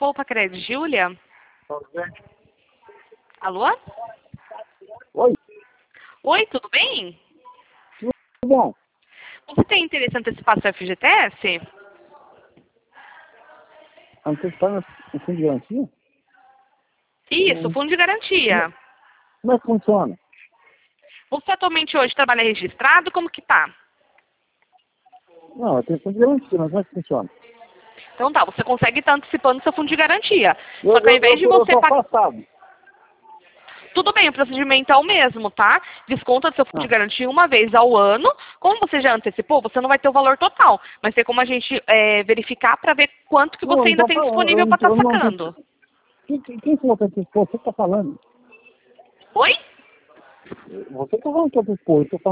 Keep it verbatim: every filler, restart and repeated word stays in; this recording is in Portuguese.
Poupa Crédito, Júlia? Alô? Oi, Oi, tudo bem? tudo bom? Você tem interesse em antecipar seu F G T S? Antecipando o fundo de garantia? Isso, Hum. fundo de garantia. Como é que funciona? Você atualmente hoje trabalha registrado? Como que tá? Não, eu tenho fundo de garantia, mas como é que funciona? Então tá, você consegue estar antecipando seu fundo de garantia. Eu, Só que ao eu, invés eu, de eu você sou pagar... afastado. Tudo bem, o procedimento é o mesmo, tá? Desconta do seu fundo Ah, de garantia uma vez ao ano. Como você já antecipou, você não vai ter o valor total. Mas tem como a gente é, verificar para ver quanto que não, você eu ainda não tem tô falando, eu disponível não para tô, estar eu não sacando. tô, quem, quem quem falou que antecipou? Você que tá falando. Oi? Você tá falando que antecipou, eu tô falando